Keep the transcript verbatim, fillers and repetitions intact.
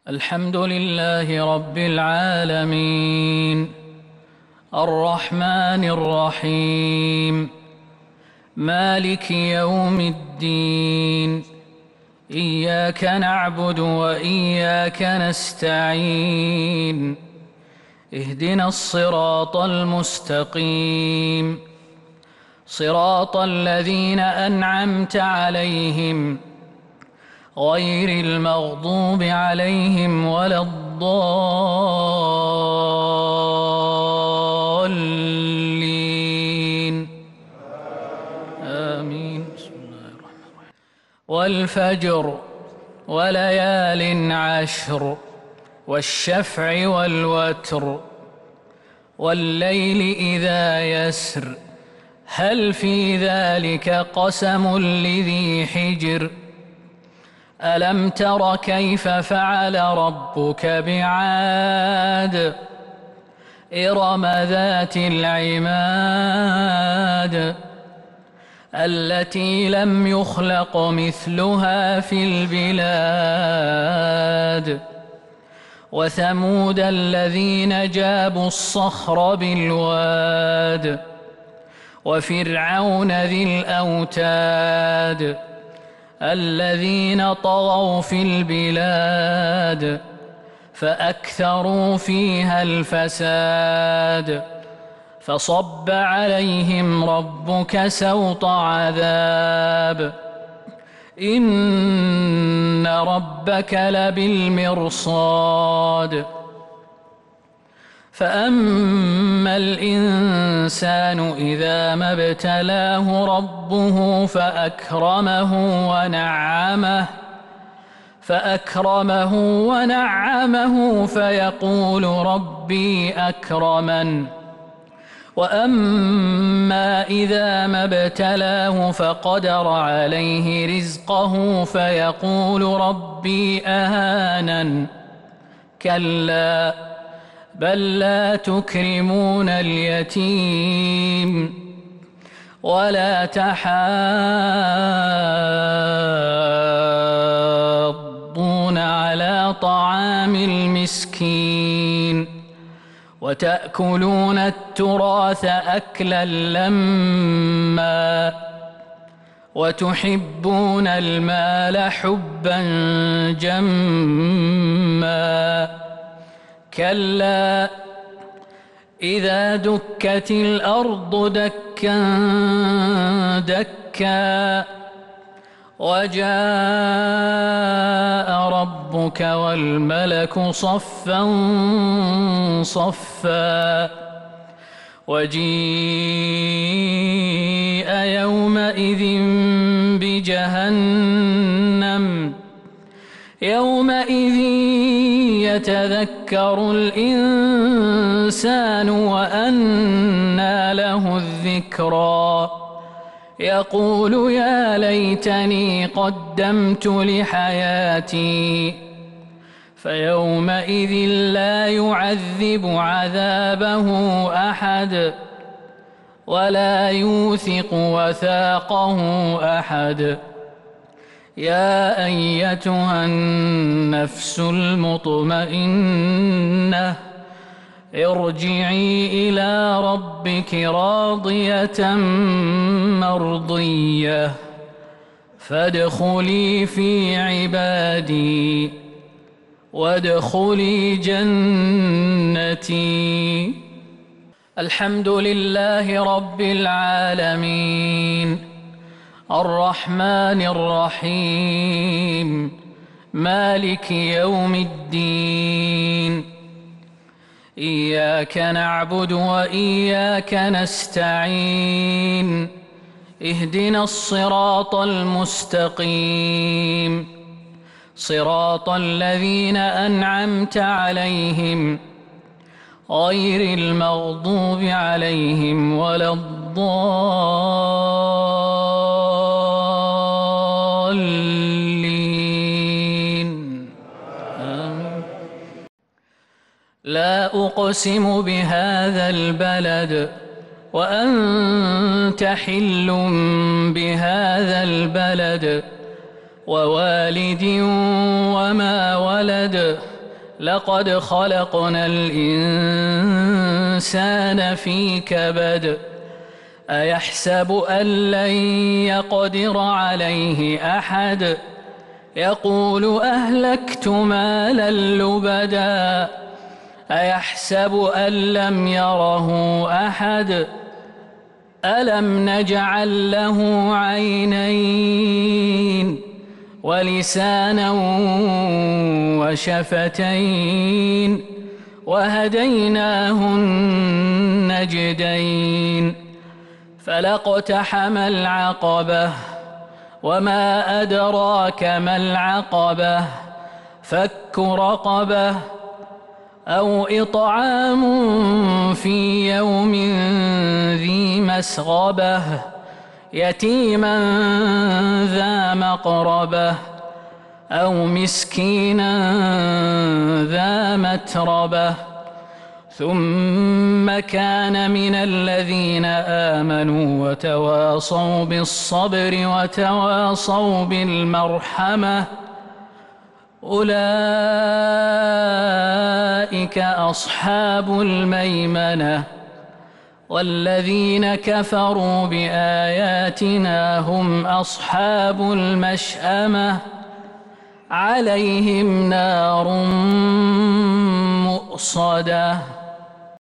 الحمد لله رب العالمين الرحمن الرحيم مالك يوم الدين إياك نعبد وإياك نستعين اهدنا الصراط المستقيم صراط الذين أنعمت عليهم غير المغضوب عليهم ولا الضالين آمين. بسم الله الرحمن الرحيم. والفجر وليال عشر والشفع والوتر والليل إذا يسر هل في ذلك قسم لذي حجر ألم تر كيف فعل ربك بعاد إرم ذات العماد التي لم يخلق مثلها في البلاد وثمود الذين جابوا الصخر بالواد وفرعون ذي الأوتاد الذين طغوا في البلاد فأكثروا فيها الفساد فصب عليهم ربك سوط عذاب إن ربك لبالمرصاد فأما الإنسان إذا ما ابتلاه ربه فأكرمه ونعمه فأكرمه ونعمه فيقول ربي أكرمن وأما إذا ما ابتلاه فقدر عليه رزقه فيقول ربي أهانن كلا بل لا تكرمون اليتيم ولا تحاضون على طعام المسكين وتأكلون التراث أكلا لما وتحبون المال حبا جما كلا إذا دكت الأرض دكا دكا وجاء ربك والملك صفا صفا وجيء يومئذ بجهنم يومئذ يتذكر الإنسان وأنى له الذكرى يقول يا ليتني قدمت لحياتي فيومئذ لا يعذب عذابه أحد ولا يوثق وثاقه أحد يا أيتها النفس المطمئنة ارجعي إلى ربك راضية مرضية فادخلي في عبادي وادخلي جنتي. الحمد لله رب العالمين الرحمن الرحيم مالك يوم الدين إياك نعبد وإياك نستعين اهدنا الصراط المستقيم صراط الذين أنعمت عليهم غير المغضوب عليهم ولا الضالين آمين. لا أقسم بهذا البلد وأنت حل بهذا البلد ووالد وما ولد لقد خلقنا الإنسان في كبد أيحسب أن لن يقدر عليه أحد يقول أهلكت مالا لبدا أيحسب أن لم يره أحد ألم نجعل له عينين ولسانا وشفتين وهديناه النجدين فلاقتحم العقبة وما أدراك ما العقبة فك رقبة أو إطعام في يوم ذي مسغبة يتيما ذا مقربة أو مسكينا ذا متربة ثم كان من الذين آمنوا وتواصوا بالصبر وتواصوا بالمرحمة أولئك أصحاب الميمنة والذين كفروا بآياتنا هم أصحاب المشأمة عليهم نار مؤصدة.